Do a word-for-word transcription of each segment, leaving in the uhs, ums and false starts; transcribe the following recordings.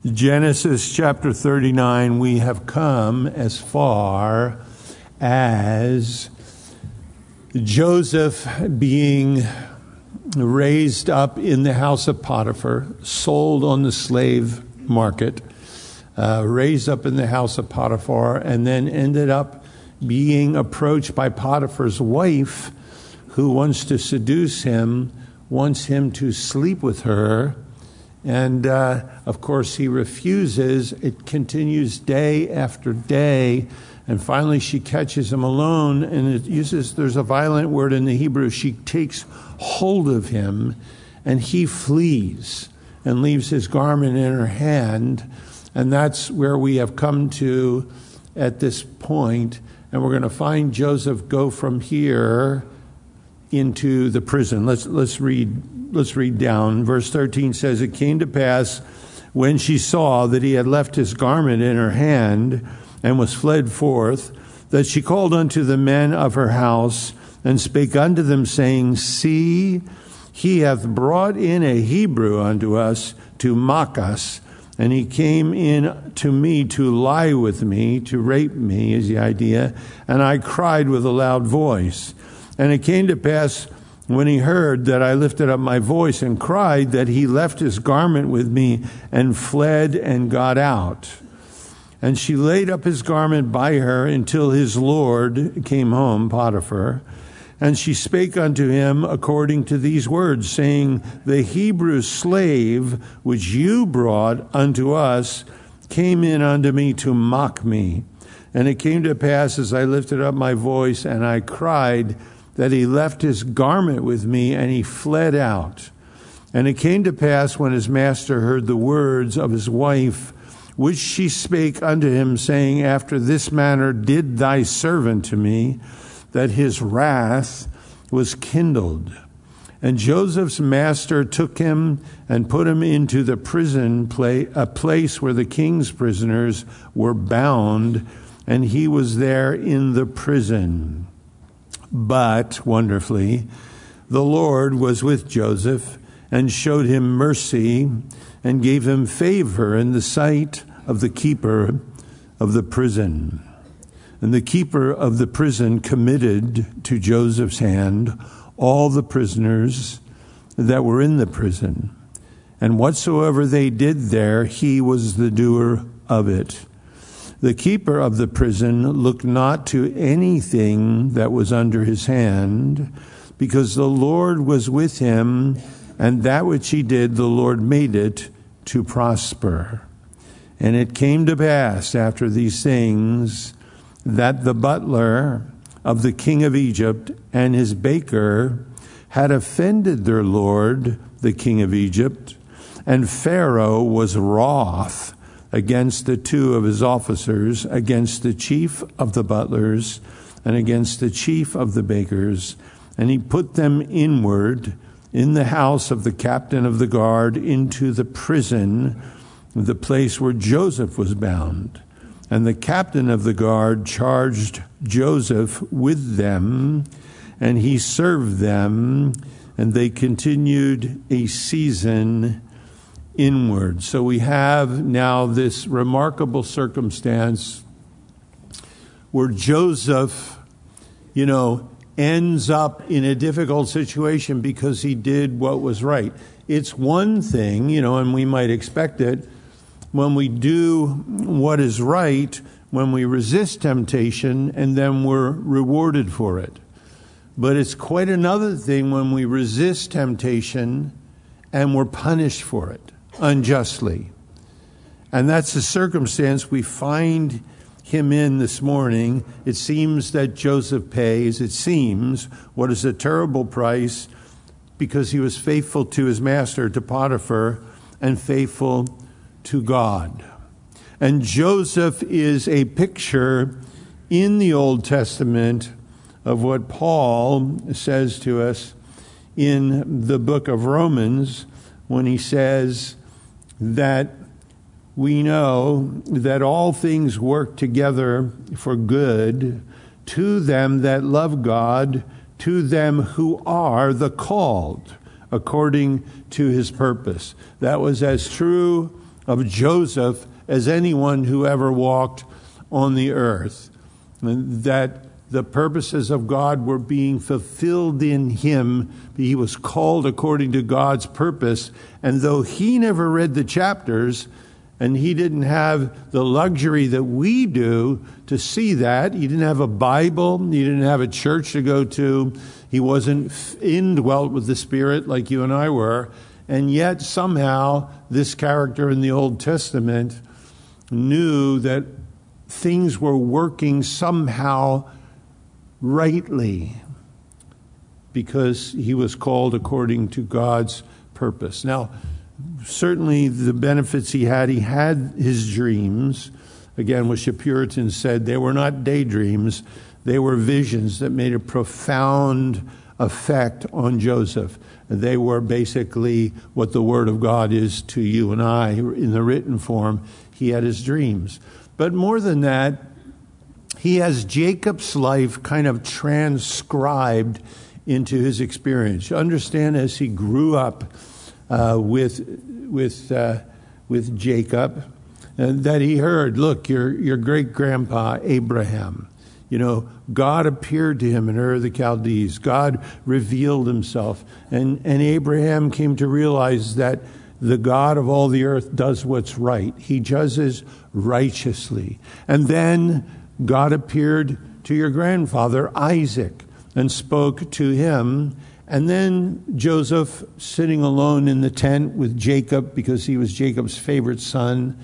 Genesis chapter thirty-nine, we have come as far as Joseph being raised up in the house of Potiphar, sold on the slave market, uh, raised up in the house of Potiphar, and then ended up being approached by Potiphar's wife, who wants to seduce him, wants him to sleep with her. And, uh, of course, he refuses. It continues day after day. And finally, she catches him alone. And it uses, there's a violent word in the Hebrew. She takes hold of him, and he flees and leaves his garment in her hand. And that's where we have come to at this point. And we're going to find Joseph go from here into the prison. Let's, let's read. Let's read down. Verse thirteen says, "It came to pass when she saw that he had left his garment in her hand and was fled forth, that she called unto the men of her house and spake unto them, saying, See, he hath brought in a Hebrew unto us to mock us, and he came in to me to lie with me, to rape me," is the idea. "And I cried with a loud voice. And it came to pass when he heard that I lifted up my voice and cried, that he left his garment with me and fled and got out. And she laid up his garment by her until his Lord came home," Potiphar. "And she spake unto him according to these words, saying, The Hebrew slave which you brought unto us came in unto me to mock me. And it came to pass as I lifted up my voice and I cried, that he left his garment with me, and he fled out. And it came to pass when his master heard the words of his wife, which she spake unto him, saying, After this manner did thy servant to me, that his wrath was kindled. And Joseph's master took him and put him into the prison, place, a place where the king's prisoners were bound, and he was there in the prison. But, wonderfully, the Lord was with Joseph and showed him mercy and gave him favor in the sight of the keeper of the prison. And the keeper of the prison committed to Joseph's hand all the prisoners that were in the prison. And whatsoever they did there, he was the doer of it. The keeper of the prison looked not to anything that was under his hand, because the Lord was with him, and that which he did, the Lord made it to prosper. And it came to pass after these things that the butler of the king of Egypt and his baker had offended their lord, the king of Egypt, and Pharaoh was wroth against the two of his officers, against the chief of the butlers, and against the chief of the bakers. And he put them inward in the house of the captain of the guard into the prison, the place where Joseph was bound. And the captain of the guard charged Joseph with them, and he served them, and they continued a season inward. So we have now this remarkable circumstance where Joseph, you know, ends up in a difficult situation because he did what was right. It's one thing, you know, and we might expect it, when we do what is right, when we resist temptation, and then we're rewarded for it. But it's quite another thing when we resist temptation and we're punished for it unjustly. And that's the circumstance we find him in this morning. It seems that Joseph pays, it seems, what is a terrible price, because he was faithful to his master, to Potiphar, and faithful to God. And Joseph is a picture in the Old Testament of what Paul says to us in the book of Romans, when he says that we know that all things work together for good to them that love God, to them who are the called according to his purpose. That was as true of Joseph as anyone who ever walked on the earth. And that the purposes of God were being fulfilled in him. He was called according to God's purpose. And though he never read the chapters, and he didn't have the luxury that we do to see that. He didn't have a Bible. He didn't have a church to go to. He wasn't indwelt with the Spirit like you and I were. And yet somehow this character in the Old Testament knew that things were working somehow rightly because he was called according to God's purpose. Now, certainly the benefits he had, he had his dreams. Again, what the Puritans said, they were not daydreams. They were visions that made a profound effect on Joseph. They were basically what the Word of God is to you and I in the written form. He had his dreams. But more than that, he has Jacob's life kind of transcribed into his experience. You understand, as he grew up uh, with with uh, with Jacob, uh, that he heard, look, your your great grandpa Abraham, you know, God appeared to him in Ur of the Chaldees. God revealed himself, and and Abraham came to realize that the God of all the earth does what's right. He judges righteously. And then God appeared to your grandfather Isaac and spoke to him. And then Joseph, sitting alone in the tent with Jacob because he was Jacob's favorite son.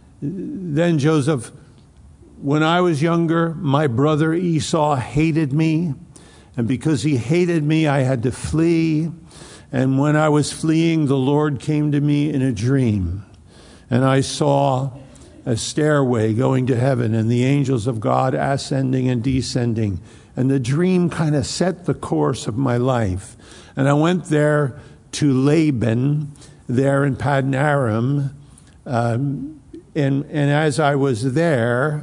Then Joseph, when I was younger, my brother Esau hated me. And because he hated me, I had to flee. And when I was fleeing, the Lord came to me in a dream. And I saw a stairway going to heaven and the angels of God ascending and descending. And the dream kind of set the course of my life. And I went there to Laban, there in Paddan Aram. Um, and, and as I was there,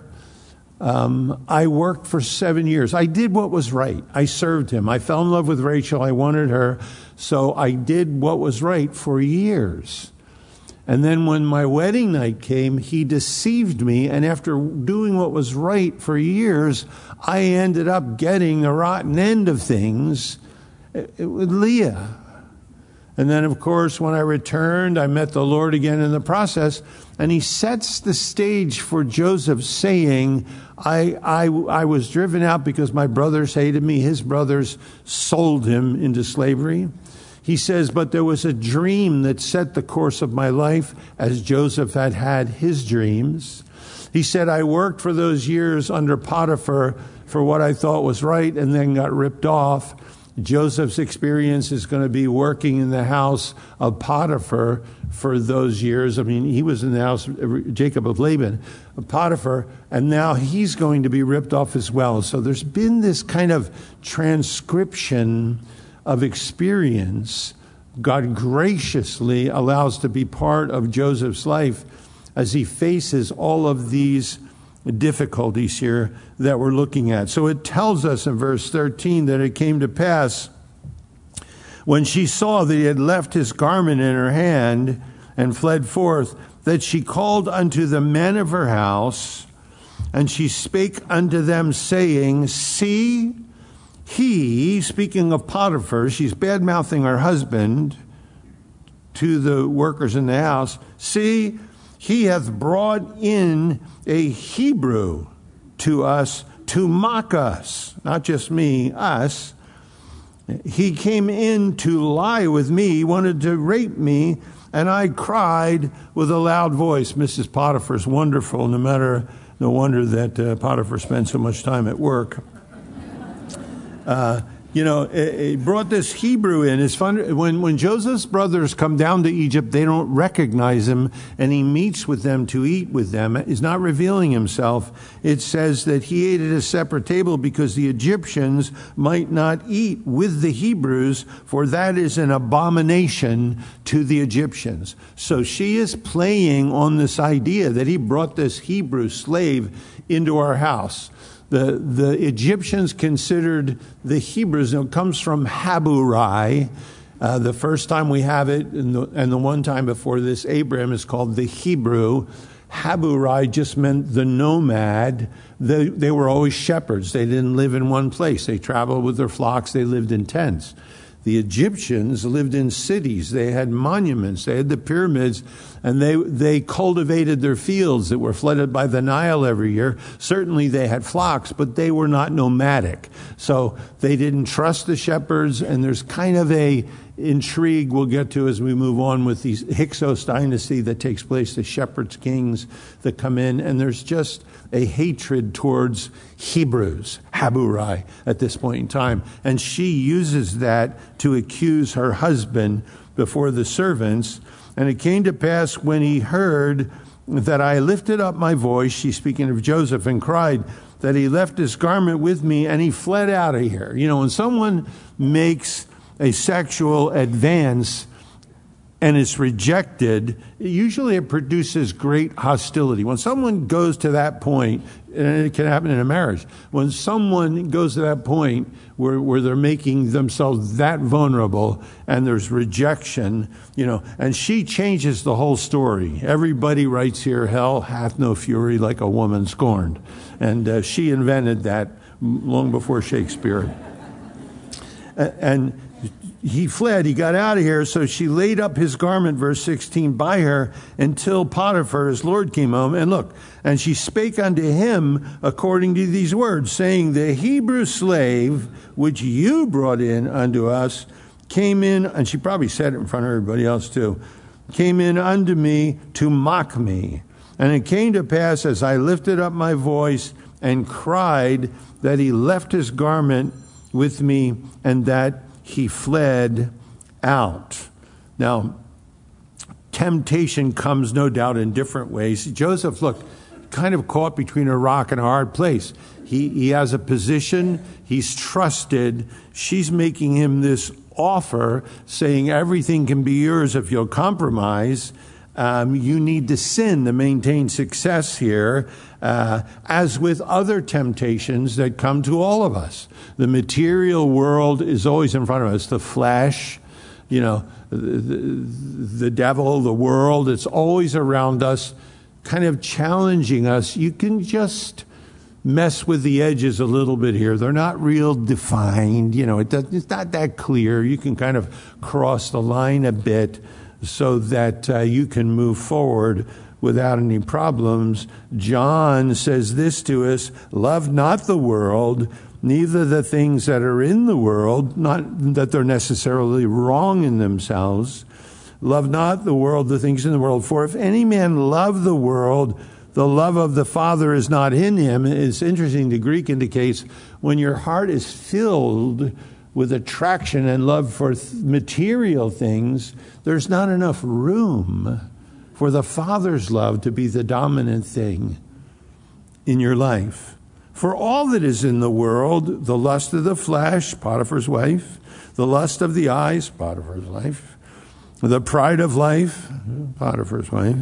um, I worked for seven years. I did what was right. I served him. I fell in love with Rachel. I wanted her. So I did what was right for years. And then when my wedding night came, he deceived me. And after doing what was right for years, I ended up getting the rotten end of things with Leah. And then, of course, when I returned, I met the Lord again in the process. And he sets the stage for Joseph saying, I, I, I was driven out because my brothers hated me. His brothers sold him into slavery. He says, but there was a dream that set the course of my life as Joseph had had his dreams. He said, I worked for those years under Potiphar for what I thought was right and then got ripped off. Joseph's experience is going to be working in the house of Potiphar for those years. I mean, he was in the house, Jacob of Laban, of Potiphar, and now he's going to be ripped off as well. So there's been this kind of transcription of experience God graciously allows to be part of Joseph's life as he faces all of these difficulties here that we're looking at. So it tells us in verse thirteen that it came to pass when she saw that he had left his garment in her hand and fled forth, that she called unto the men of her house, and she spake unto them, saying, see, he, speaking of Potiphar, she's bad-mouthing her husband to the workers in the house, see, he hath brought in a Hebrew to us to mock us, not just me, us. He came in to lie with me, he wanted to rape me, and I cried with a loud voice. Missus Potiphar's wonderful, no matter, no wonder that uh, Potiphar spent so much time at work. Uh, you know, it, it brought this Hebrew in. It's fun. When, when Joseph's brothers come down to Egypt, they don't recognize him, and he meets with them to eat with them. He's not revealing himself. It says that he ate at a separate table because the Egyptians might not eat with the Hebrews, for that is an abomination to the Egyptians. So she is playing on this idea that he brought this Hebrew slave into our house. The, the Egyptians considered the Hebrews, and it comes from Haburai, uh, Uh, the first time we have it, and the, and the one time before this, Abraham, is called the Hebrew. Haburai just meant the nomad. They, they were always shepherds. They didn't live in one place. They traveled with their flocks. They lived in tents. The Egyptians lived in cities. They had monuments. They had the pyramids, and they they cultivated their fields that were flooded by the Nile every year. Certainly they had flocks, but they were not nomadic. So they didn't trust the shepherds, and there's kind of a intrigue we'll get to as we move on with the Hyksos dynasty that takes place, the shepherds, kings that come in, and there's just a hatred towards Hebrews, Haburai, at this point in time. And she uses that to accuse her husband before the servants. And it came to pass when he heard that I lifted up my voice, she's speaking of Joseph, and cried, that he left his garment with me and he fled out of here. You know, when someone makes a sexual advance and it's rejected, usually it produces great hostility. When someone goes to that point, and it can happen in a marriage, when someone goes to that point where, where they're making themselves that vulnerable and there's rejection, you know, and she changes the whole story. Everybody writes here, hell hath no fury like a woman scorned. And uh, she invented that long before Shakespeare. And he fled, he got out of here, so she laid up his garment, verse sixteen, by her until Potiphar, his Lord, came home. And look, and she spake unto him according to these words, saying, the Hebrew slave which you brought in unto us came in, and she probably said it in front of everybody else too, came in unto me to mock me. And it came to pass as I lifted up my voice and cried that he left his garment with me and that he fled out. Now, temptation comes no doubt in different ways. Joseph, look, kind of caught between a rock and a hard place. He, he has a position. He's trusted. She's making him this offer, saying everything can be yours if you'll compromise. Um, you need to sin to maintain success here, uh, as with other temptations that come to all of us. The material world is always in front of us. The flesh, you know, the, the, the devil, the world, it's always around us, kind of challenging us. You can just mess with the edges a little bit here. They're not real defined. You know, it does, it's not that clear. You can kind of cross the line a bit so that uh, you can move forward without any problems. John says this to us, love not the world, neither the things that are in the world, not that they're necessarily wrong in themselves. Love not the world, the things in the world. For if any man love the world, the love of the Father is not in him. It's interesting, the Greek indicates when your heart is filled with attraction and love for th- material things, there's not enough room for the Father's love to be the dominant thing in your life. For all that is in the world, the lust of the flesh, Potiphar's wife, the lust of the eyes, Potiphar's wife, the pride of life, Potiphar's wife,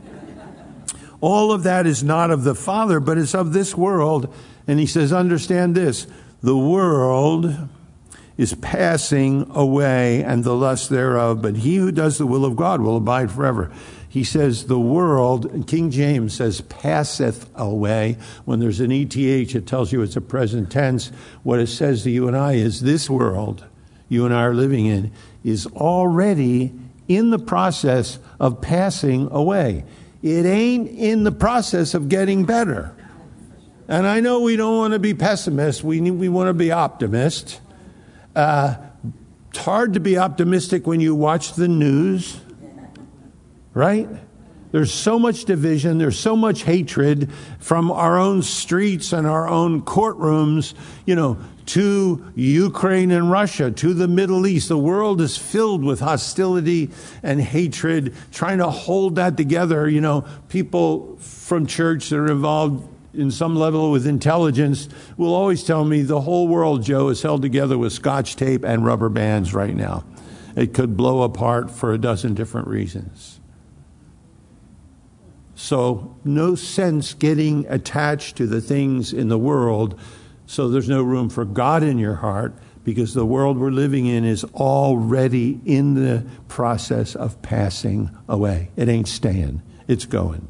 all of that is not of the Father, but is of this world. And he says, understand this, the world is passing away and the lust thereof, but he who does the will of God will abide forever. He says the world, King James says passeth away. When there's an E T H, it tells you it's a present tense. What it says to you and I is this world you and I are living in is already in the process of passing away. It ain't in the process of getting better. And I know we don't want to be pessimists. We, we want to be optimists. Uh, it's hard to be optimistic when you watch the news, right? There's so much division. There's so much hatred from our own streets and our own courtrooms, you know, to Ukraine and Russia, to the Middle East. The world is filled with hostility and hatred, trying to hold that together. You know, people from church that are involved in some level with intelligence will always tell me the whole world, Joe, is held together with scotch tape and rubber bands right now. It could blow apart for a dozen different reasons. So no sense getting attached to the things in the world, so there's no room for God in your heart. because the world we're living in is already in the process of passing away. It ain't staying. It's going.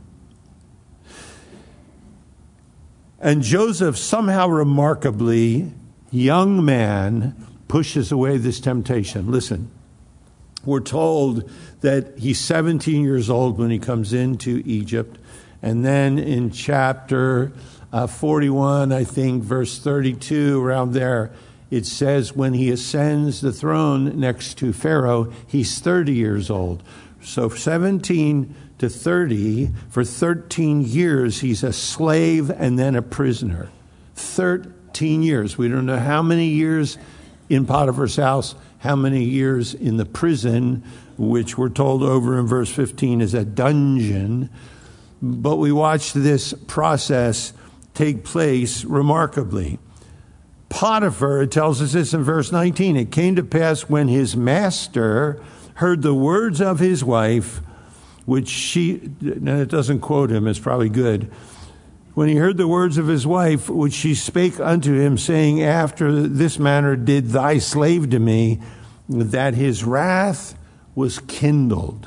And Joseph, somehow remarkably, young man, pushes away this temptation. Listen, we're told that he's seventeen years old when he comes into Egypt. And then in chapter uh, forty-one, I think, verse thirty-two, around there, it says when he ascends the throne next to Pharaoh, he's thirty years old. So seventeen to thirty, for thirteen years, he's a slave and then a prisoner. thirteen years. We don't know how many years in Potiphar's house, how many years in the prison, which we're told over in verse fifteen is a dungeon. But we watch this process take place remarkably. Potiphar, it tells us this in verse nineteen, it came to pass when his master heard the words of his wife, which she, and it doesn't quote him, it's probably good. When he heard the words of his wife, which she spake unto him, saying, after this manner did thy slave to me, that his wrath was kindled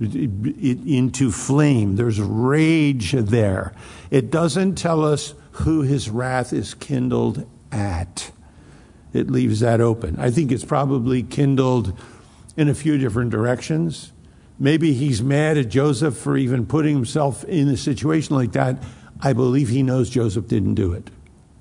into flame. There's rage there. It doesn't tell us who his wrath is kindled at. It leaves that open. I think it's probably kindled in a few different directions. Maybe he's mad at Joseph for even putting himself in a situation like that. I believe he knows Joseph didn't do it.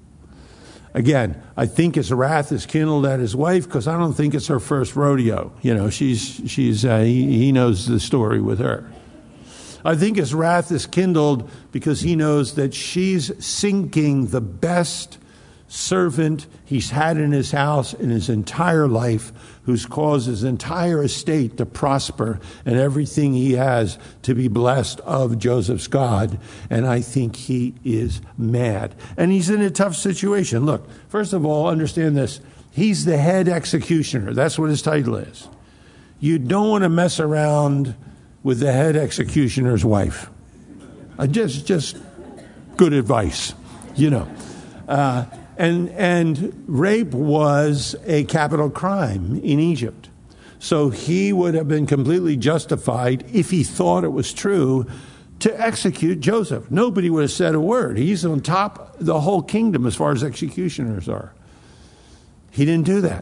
Again, I think his wrath is kindled at his wife because I don't think it's her first rodeo. You know, she's she's uh, he, he knows the story with her. I think his wrath is kindled because he knows that she's sinking the best servant he's had in his house in his entire life, who's caused his entire estate to prosper and everything he has to be blessed of Joseph's God. And I think he is mad. And he's in a tough situation. Look, first of all, understand this. He's the head executioner. That's what his title is. You don't want to mess around with the head executioner's wife. Uh, just, just good advice, you know. Uh, And and rape was a capital crime in Egypt. So he would have been completely justified, if he thought it was true, to execute Joseph. Nobody would have said a word. He's on top of the whole kingdom as far as executioners are. He didn't do that.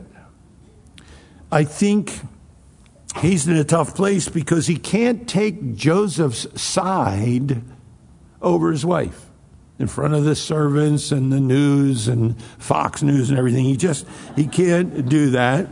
I think he's in a tough place because he can't take Joseph's side over his wife. In front of the servants and the news and Fox News and everything. He just, he can't do that.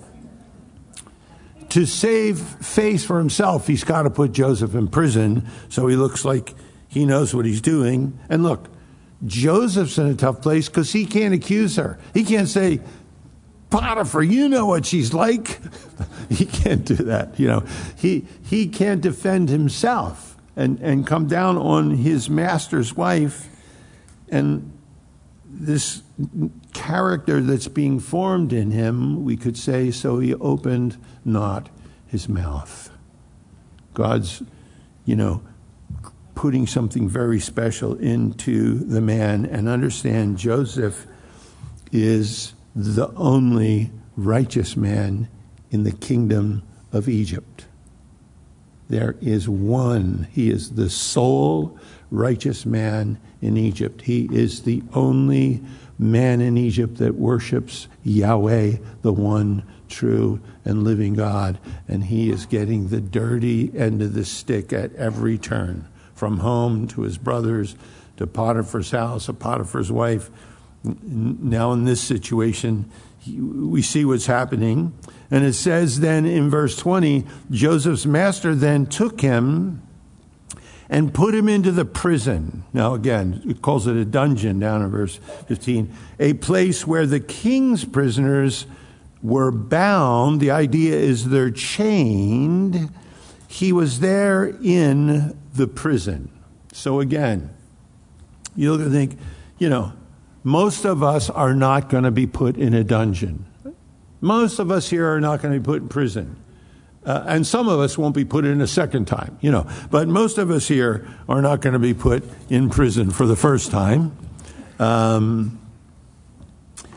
To save face for himself, he's got to put Joseph in prison so he looks like he knows what he's doing. And look, Joseph's in a tough place because he can't accuse her. He can't say, Potiphar, you know what she's like. He can't do that. You know, he, he can't defend himself and, and come down on his master's wife. And this character that's being formed in him, we could say, so he opened not his mouth. God's, you know, putting something very special into the man. And understand, Joseph is the only righteous man in the kingdom of Egypt. There is one. He is the sole righteous man in Egypt. He is the only man in Egypt that worships Yahweh, the one true and living God. And he is getting the dirty end of the stick at every turn, from home to his brothers, to Potiphar's house, to Potiphar's wife. Now in this situation, we see what's happening. And it says then in verse twenty, Joseph's master then took him and put him into the prison. Now again, it calls it a dungeon down in verse fifteen. A place where the king's prisoners were bound. The idea is they're chained. He was there in the prison. So again, you look and think, you know, most of us are not going to be put in a dungeon. Most of us here are not going to be put in prison. Uh, and some of us won't be put in a second time, you know. But most of us here are not going to be put in prison for the first time. Um,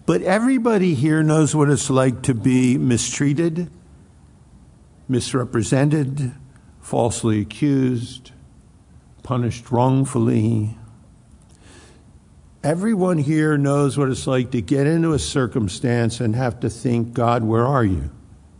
But everybody here knows what it's like to be mistreated, misrepresented, falsely accused, punished wrongfully. Everyone here knows what it's like to get into a circumstance and have to think, God, where are you?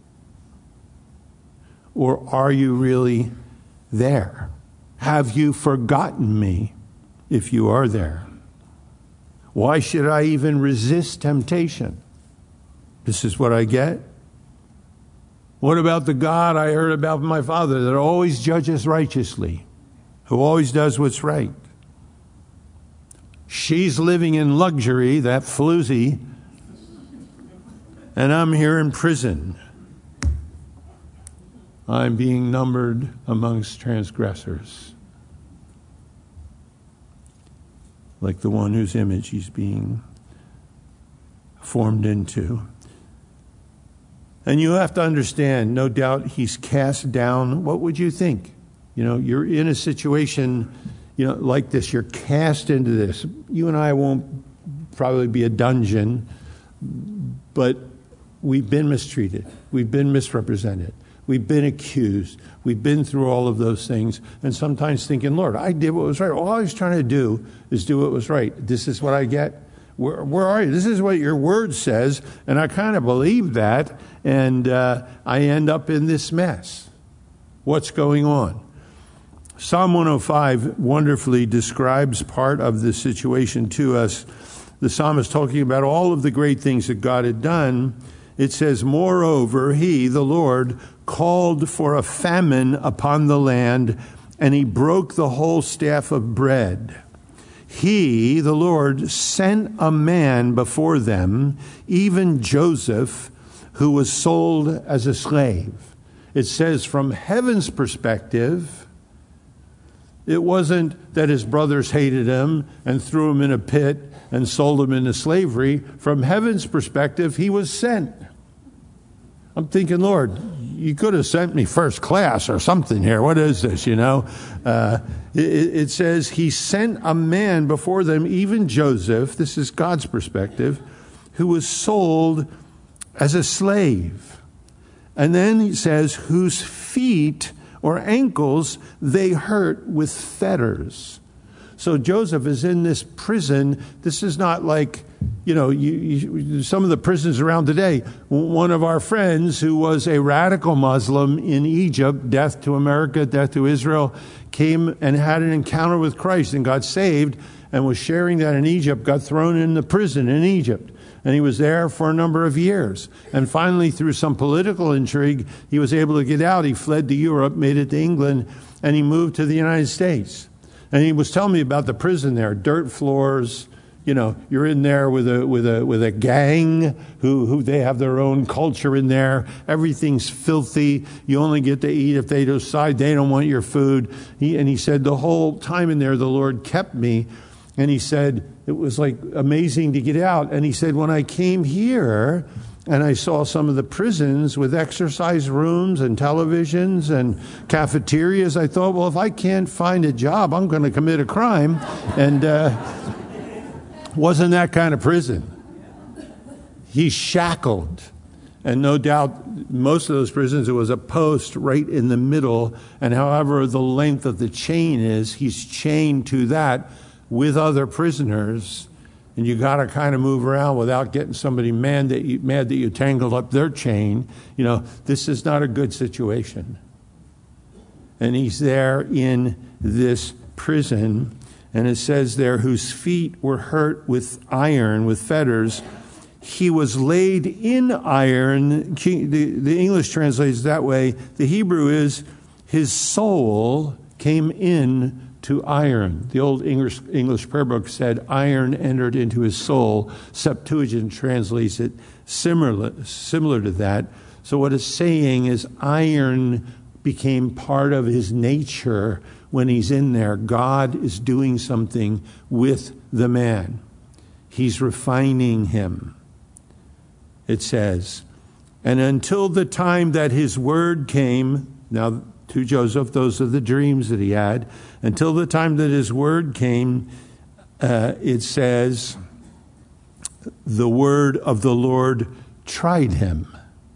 Or are you really there? Have you forgotten me if you are there? Why should I even resist temptation? This is what I get. What about the God I heard about from my father that always judges righteously, who always does what's right? She's living in luxury, that floozy, and I'm here in prison. I'm being numbered amongst transgressors, like the one whose image he's being formed into. And you have to understand, no doubt he's cast down. What would you think? You know, you're in a situation, you know, like this. You're cast into this. You and I won't probably be a dungeon, but we've been mistreated. We've been misrepresented. We've been accused. We've been through all of those things. And sometimes thinking, Lord, I did what was right. All I was trying to do is do what was right. This is what I get. Where, where are you? This is what your word says. And I kind of believe that. And uh, I end up in this mess. What's going on? Psalm one oh five wonderfully describes part of this situation to us. The psalmist talking about all of the great things that God had done. It says, moreover, he, the Lord, called for a famine upon the land, and he broke the whole staff of bread. He, the Lord, sent a man before them, even Joseph, who was sold as a slave. It says from heaven's perspective, it wasn't that his brothers hated him and threw him in a pit and sold him into slavery. From heaven's perspective, he was sent. I'm thinking, Lord, you could have sent me first class or something here. What is this, you know? Uh, it, it says he sent a man before them, even Joseph, this is God's perspective, who was sold as a slave. And then he says, whose feet or ankles they hurt with fetters. So Joseph is in this prison. This is not like, you know, you, you, some of the prisons around today. One of our friends who was a radical Muslim in Egypt, death to America, death to Israel, came and had an encounter with Christ and got saved and was sharing that in Egypt, got thrown into prison in Egypt. And he was there for a number of years. And finally, through some political intrigue, he was able to get out. He fled to Europe, made it to England, and he moved to the United States. And he was telling me about the prison there, dirt floors. You know, you're in there with a with a with a gang who who they have their own culture in there. Everything's filthy. You only get to eat if they decide they don't want your food. He, and he said the whole time in there, the Lord kept me. And he said it was like amazing to get out. And he said when I came here and I saw some of the prisons with exercise rooms and televisions and cafeterias, I thought, well, if I can't find a job, I'm going to commit a crime. And uh, wasn't that kind of prison. He's shackled. And no doubt, most of those prisons, it was a post right in the middle. And however the length of the chain is, he's chained to that with other prisoners. And you got to kind of move around without getting somebody mad that you, mad that you tangled up their chain. You know, this is not a good situation. And he's there in this prison. And it says there, whose feet were hurt with iron, with fetters. He was laid in iron. The, the English translates that way. The Hebrew is, his soul came in to iron. The old English English prayer book said, iron entered into his soul. Septuagint translates it similar, similar to that. So what it's saying is iron became part of his nature when he's in there. God is doing something with the man. He's refining him. It says, and until the time that his word came, now to Joseph, those are the dreams that he had. Until the time that his word came, uh, it says, the word of the Lord tried him,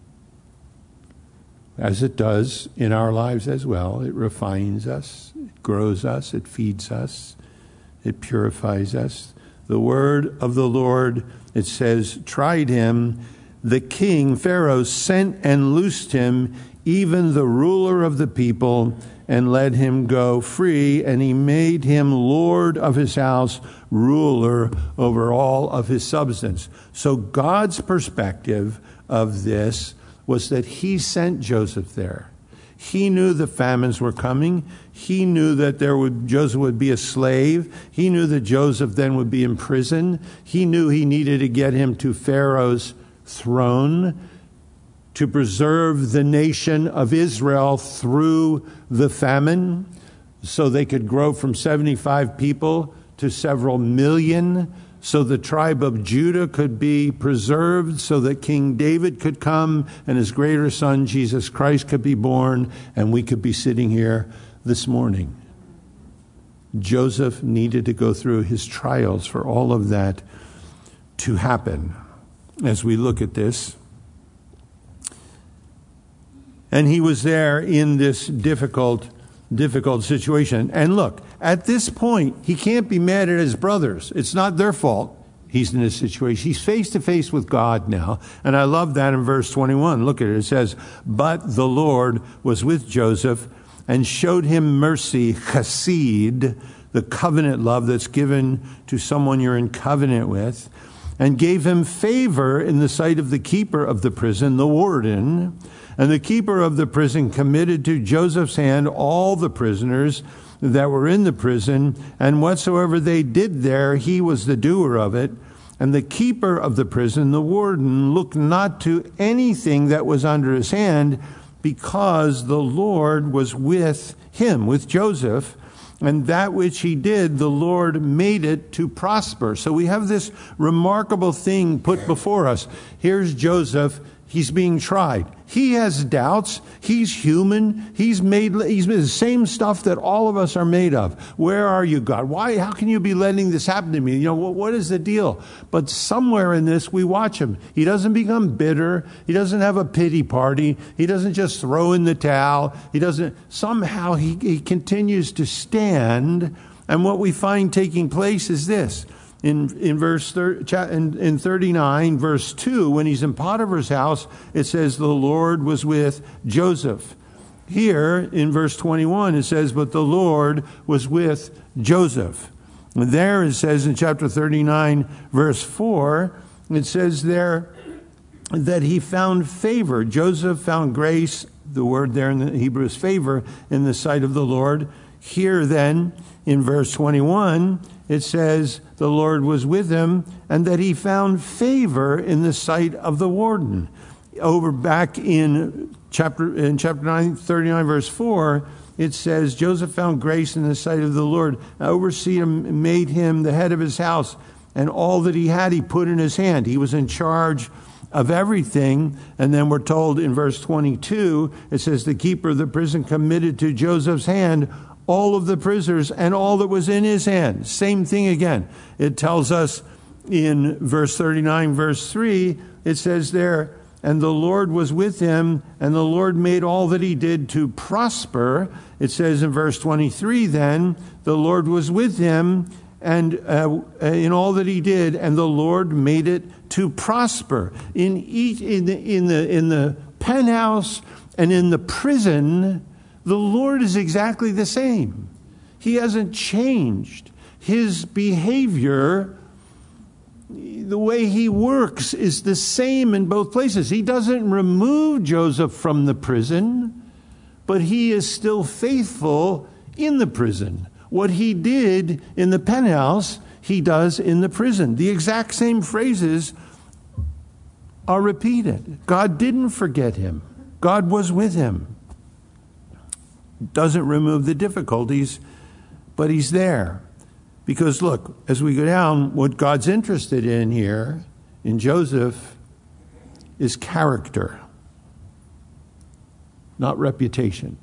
as it does in our lives as well. It refines us, it grows us, it feeds us, it purifies us. The word of the Lord, it says, tried him. The king, Pharaoh, sent and loosed him, even the ruler of the people, and let him go free. And he made him lord of his house, ruler over all of his substance. So God's perspective of this was that he sent Joseph there. He knew the famines were coming. He knew that there would Joseph would be a slave. He knew that Joseph then would be in prison. He knew he needed to get him to Pharaoh's throne to preserve the nation of Israel through the famine, so they could grow from seventy-five people to several million, so the tribe of Judah could be preserved, so that King David could come and his greater son, Jesus Christ, could be born, and we could be sitting here this morning. Joseph needed to go through his trials for all of that to happen. As we look at this, and he was there in this difficult, difficult situation. And look, at this point, he can't be mad at his brothers. It's not their fault he's in this situation. He's face to face with God now. And I love that in verse twenty-one. Look at it. It says, but the Lord was with Joseph and showed him mercy, chesed, the covenant love that's given to someone you're in covenant with, and gave him favor in the sight of the keeper of the prison, the warden. And the keeper of the prison committed to Joseph's hand all the prisoners that were in the prison, and whatsoever they did there, he was the doer of it. And the keeper of the prison, the warden, looked not to anything that was under his hand, because the Lord was with him, with Joseph. And that which he did, the Lord made it to prosper. So we have this remarkable thing put before us. Here's Joseph. He's being tried. He has doubts. He's human. He's made, he's made the same stuff that all of us are made of. Where are you, God? Why, how can you be letting this happen to me? You know, what, what is the deal? But somewhere in this, we watch him. He doesn't become bitter. He doesn't have a pity party. He doesn't just throw in the towel. He doesn't, somehow he, he continues to stand. And what we find taking place is this. In in verse thir- in, in thirty-nine, verse two, when he's in Potiphar's house, it says the Lord was with Joseph. Here in verse twenty-one, it says, but the Lord was with Joseph. And there it says in chapter thirty-nine, verse four, it says there that he found favor. Joseph found grace, the word there in the Hebrew is favor, in the sight of the Lord. Here then, in verse twenty-one, it says the Lord was with him, and that he found favor in the sight of the warden. Over back in chapter in chapter nine, thirty-nine, verse four, it says Joseph found grace in the sight of the Lord. An overseer made him the head of his house, and all that he had he put in his hand. He was in charge of everything. And then we're told in verse twenty-two, it says the keeper of the prison committed to Joseph's hand all of the prisoners and all that was in his hand. Same thing again. It tells us in verse thirty-nine, verse three, it says there, and the Lord was with him, and the Lord made all that he did to prosper. It says in verse twenty-three then, the Lord was with him, and uh, in all that he did, and the Lord made it to prosper. In each, in the in the in the penthouse and in the prison, the Lord is exactly the same. He hasn't changed. His behavior, the way he works, is the same in both places. He doesn't remove Joseph from the prison, but he is still faithful in the prison. What he did in the penthouse, he does in the prison. The exact same phrases are repeated. God didn't forget him. God was with him. Doesn't remove the difficulties, but he's there. Because look, as we go down, what God's interested in here, in Joseph, is character, not reputation,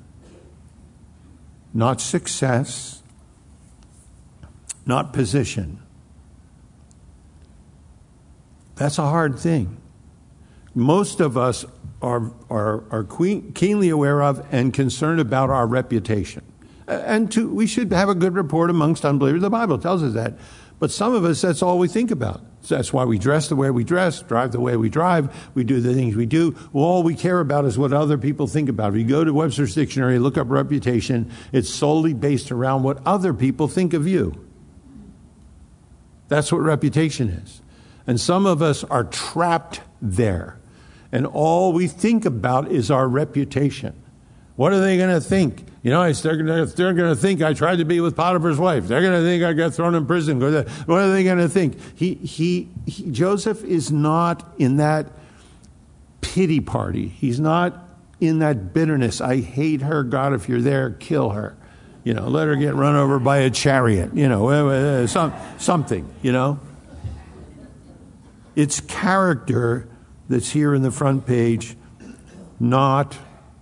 not success, not position. That's a hard thing. Most of us are, are, are keenly aware of and concerned about our reputation. And to, we should have a good report amongst unbelievers. The Bible tells us that. But some of us, that's all we think about. So that's why we dress the way we dress, drive the way we drive, we do the things we do. Well, all we care about is what other people think about. If you go to Webster's Dictionary, look up reputation, it's solely based around what other people think of you. That's what reputation is. And some of us are trapped there. And all we think about is our reputation. What are they going to think? You know, they're going to think I tried to be with Potiphar's wife. They're going to think I got thrown in prison. What are they going to think? He, he, he, Joseph is not in that pity party. He's not in that bitterness. I hate her. God, if you're there, kill her. You know, let her get run over by a chariot. You know, some, something, you know. It's character that's here in the front page, not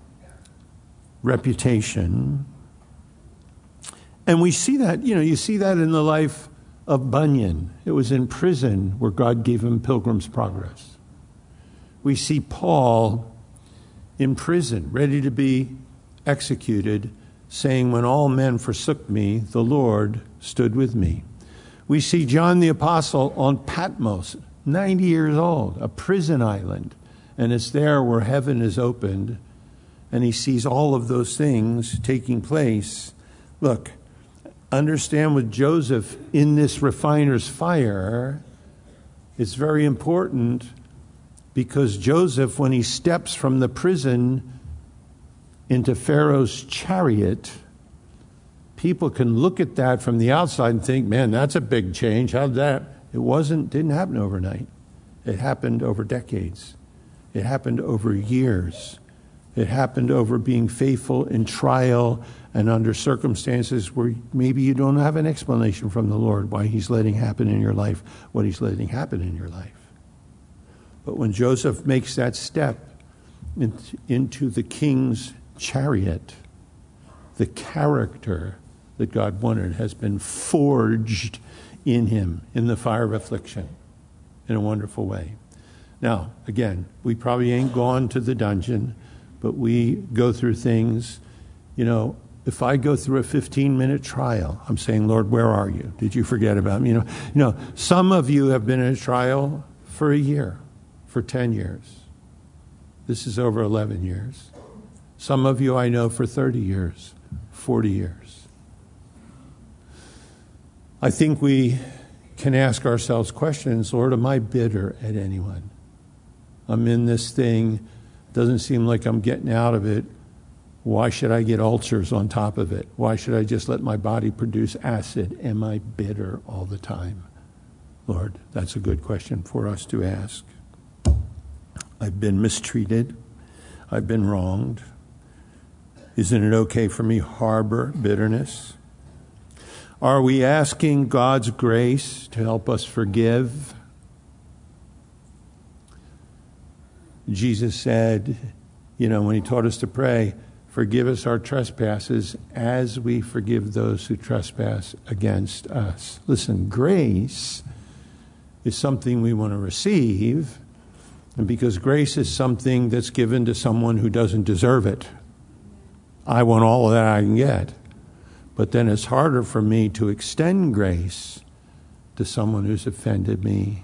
reputation. And we see that, you know, you see that in the life of Bunyan. It was in prison where God gave him Pilgrim's Progress. We see Paul in prison, ready to be executed, saying, when all men forsook me, the Lord stood with me. We see John the Apostle on Patmos, ninety years old, a prison island. And it's there where heaven is opened, and he sees all of those things taking place. Look, understand with Joseph in this refiner's fire, it's very important because Joseph, when he steps from the prison into Pharaoh's chariot, people can look at that from the outside and think, man, that's a big change. How'd that? It wasn't, didn't happen overnight. It happened over decades. It happened over years. It happened over being faithful in trial and under circumstances where maybe you don't have an explanation from the Lord why he's letting happen in your life, what he's letting happen in your life. But when Joseph makes that step into the king's chariot, the character that God wanted has been forged in him in the fire of affliction in a wonderful way. Now, again, we probably ain't gone to the dungeon, but we go through things. You know, if I go through a fifteen-minute trial, I'm saying, Lord, where are you? Did you forget about me? You know, you know, some of you have been in a trial for a year, for ten years. This is over eleven years. Some of you I know for thirty years, forty years. I think we can ask ourselves questions. Lord, am I bitter at anyone? I'm in this thing. Doesn't seem like I'm getting out of it. Why should I get ulcers on top of it? Why should I just let my body produce acid? Am I bitter all the time? Lord, that's a good question for us to ask. I've been mistreated. I've been wronged. Isn't it okay for me to harbor bitterness? Are we asking God's grace to help us forgive? Jesus said, you know, when he taught us to pray, forgive us our trespasses as we forgive those who trespass against us. Listen, grace is something we want to receive, and because grace is something that's given to someone who doesn't deserve it. I want all of that I can get. But then it's harder for me to extend grace to someone who's offended me,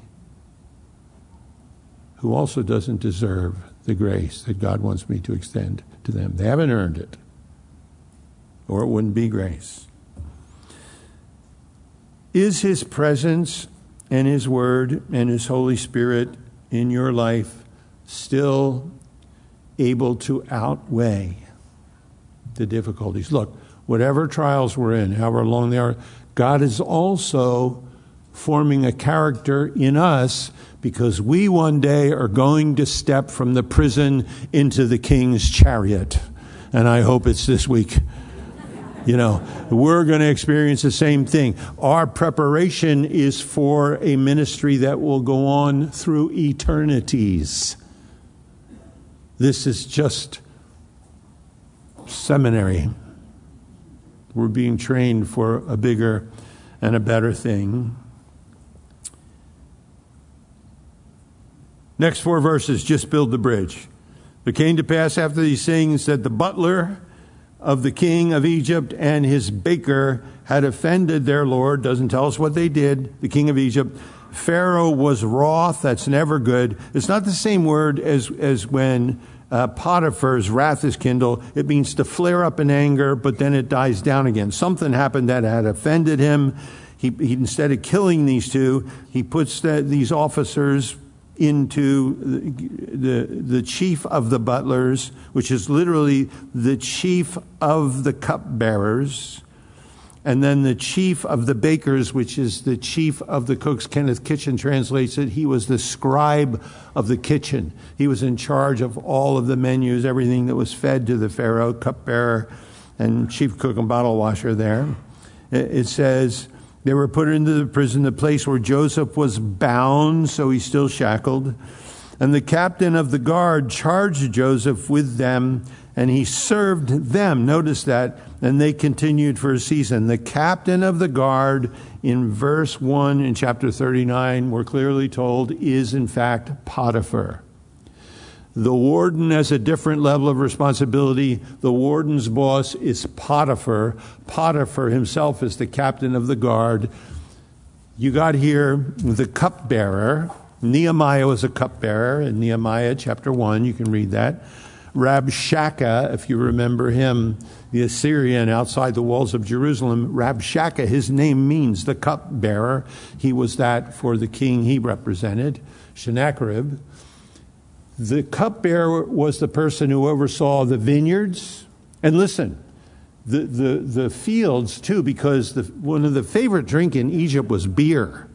who also doesn't deserve the grace that God wants me to extend to them. They haven't earned it, or it wouldn't be grace. Is his presence and his word and his Holy Spirit in your life still able to outweigh the difficulties? Look, whatever trials we're in, however long they are, God is also forming a character in us, because we one day are going to step from the prison into the king's chariot. And I hope it's this week. You know, we're going to experience the same thing. Our preparation is for a ministry that will go on through eternities. This is just seminary. We're being trained for a bigger and a better thing. Next four verses just build the bridge. It came to pass after these things that the butler of the king of Egypt and his baker had offended their lord. Doesn't tell us what they did, the king of Egypt. Pharaoh was wroth. That's never good. It's not the same word as, as when uh, Potiphar's wrath is kindled. It means to flare up in anger, but then it dies down again. Something happened that had offended him. He, he instead of killing these two, he puts the, these officers into the, the the chief of the butlers, which is literally the chief of the cupbearers, and then the chief of the bakers, which is the chief of the cooks. Kenneth Kitchen translates it. He was the scribe of the kitchen. He was in charge of all of the menus, everything that was fed to the Pharaoh, cupbearer and chief cook and bottle washer there. It says, they were put into the prison, the place where Joseph was bound, so he's still shackled. And the captain of the guard charged Joseph with them, and he served them. Notice that. And they continued for a season. The captain of the guard, in verse one in chapter thirty-nine, we're clearly told, is in fact Potiphar. The warden has a different level of responsibility. The warden's boss is Potiphar. Potiphar himself is the captain of the guard. You got here the cupbearer. Nehemiah was a cupbearer in Nehemiah chapter one. You can read that. Rabshakeh, if you remember him, the Assyrian outside the walls of Jerusalem. Rabshakeh, his name means the cupbearer. He was that for the king he represented, Sennacherib. The cupbearer was the person who oversaw the vineyards. And listen, the, the, the fields too, because the, one of the favorite drink in Egypt was beer.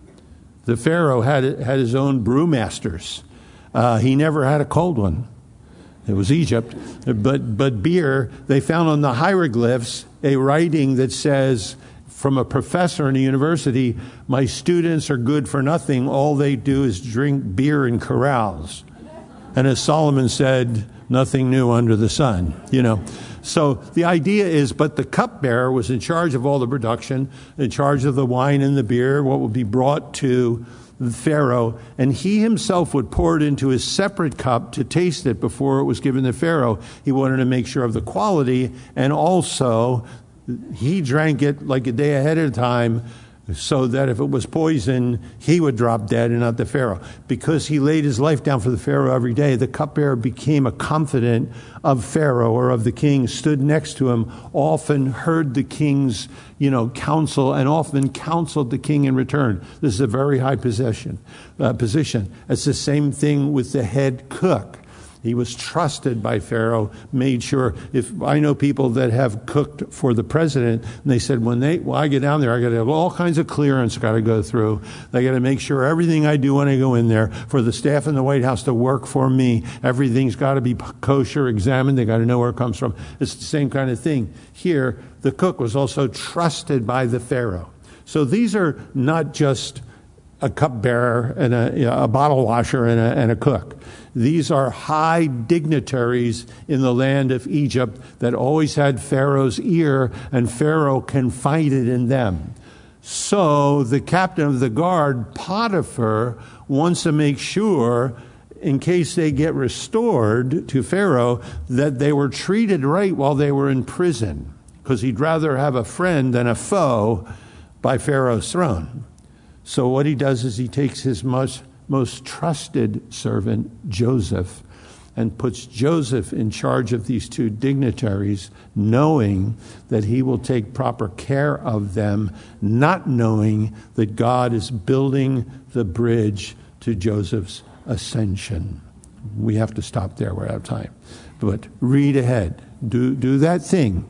The Pharaoh had, had his own brewmasters. Uh, he never had a cold one. It was Egypt. But, but beer, they found on the hieroglyphs a writing that says, from a professor in a university, my students are good for nothing. All they do is drink beer in corrals. And as Solomon said, nothing new under the sun, you know. So the idea is, but the cupbearer was in charge of all the production, in charge of the wine and the beer, what would be brought to the Pharaoh. And he himself would pour it into his separate cup to taste it before it was given to Pharaoh. He wanted to make sure of the quality, and also he drank it like a day ahead of time, so that if it was poison, he would drop dead and not the Pharaoh. Because he laid his life down for the Pharaoh every day, the cupbearer became a confidant of Pharaoh or of the king, stood next to him, often heard the king's, you know, counsel, and often counseled the king in return. This is a very high possession, uh, position. It's the same thing with the head cook. He was trusted by Pharaoh, made sure. If I know people that have cooked for the president, and they said, when they, well, I get down there, I got to have all kinds of clearance got to go through. They got to make sure everything I do when I go in there, for the staff in the White House to work for me, everything's got to be kosher, examined. They got to know where it comes from. It's the same kind of thing. Here, the cook was also trusted by the Pharaoh. So these are not just a cupbearer and a, you know, a bottle washer and a, and a cook. These are high dignitaries in the land of Egypt that always had Pharaoh's ear, and Pharaoh confided in them. So the captain of the guard, Potiphar, wants to make sure, in case they get restored to Pharaoh, that they were treated right while they were in prison, because he'd rather have a friend than a foe by Pharaoh's throne. So what he does is he takes his most, most trusted servant, Joseph, and puts Joseph in charge of these two dignitaries, knowing that he will take proper care of them, not knowing that God is building the bridge to Joseph's ascension. We have to stop there. We're out of time. But read ahead. Do, do that thing.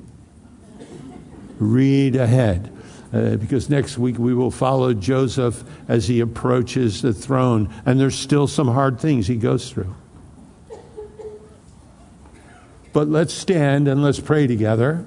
Read ahead. Uh, because next week we will follow Joseph as he approaches the throne. And there's still some hard things he goes through. But let's stand and let's pray together.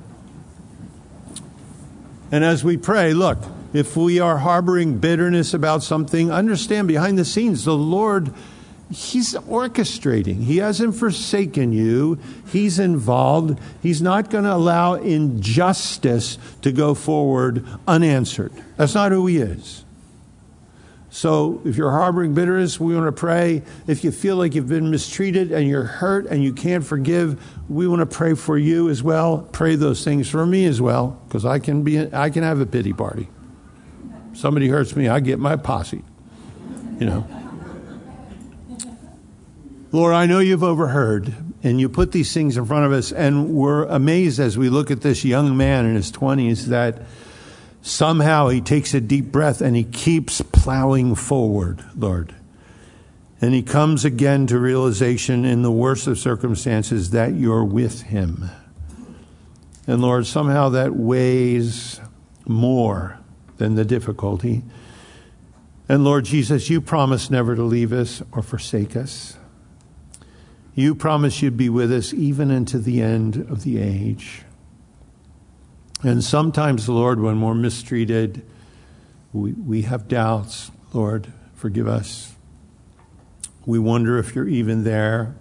And as we pray, look, if we are harboring bitterness about something, understand behind the scenes, the Lord, He's orchestrating. He hasn't forsaken you. He's involved. He's not going to allow injustice to go forward unanswered. That's not who He is. So if you're harboring bitterness, we want to pray. If you feel like you've been mistreated and you're hurt and you can't forgive, we want to pray for you as well. Pray those things for me as well, because I can be, I can have a pity party. Somebody hurts me, I get my posse. You know. Lord, I know you've overheard, and you put these things in front of us, and we're amazed as we look at this young man in his twenties that somehow he takes a deep breath and he keeps plowing forward, Lord. And he comes again to realization in the worst of circumstances that you're with him. And Lord, somehow that weighs more than the difficulty. And Lord Jesus, you promised never to leave us or forsake us. You promised you'd be with us even into the end of the age. And sometimes, Lord, when we're mistreated, we, we have doubts. Lord, forgive us. We wonder if you're even there.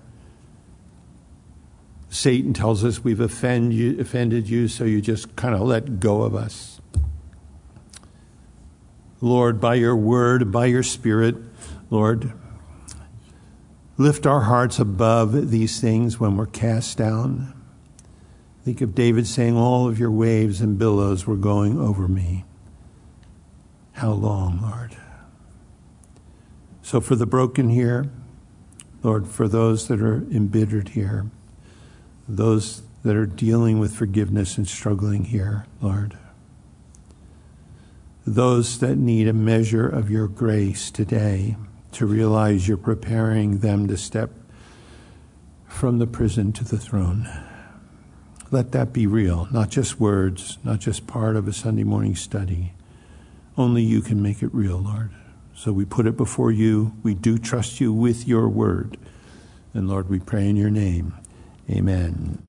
Satan tells us we've offend you, offended you, so you just kind of let go of us. Lord, by your word, by your Spirit, Lord, lift our hearts above these things when we're cast down. Think of David saying, all of your waves and billows were going over me. How long, Lord? So for the broken here, Lord, for those that are embittered here, those that are dealing with forgiveness and struggling here, Lord, those that need a measure of your grace today to realize you're preparing them to step from the prison to the throne. Let that be real, not just words, not just part of a Sunday morning study. Only you can make it real, Lord. So we put it before you. We do trust you with your word. And Lord, we pray in your name. Amen.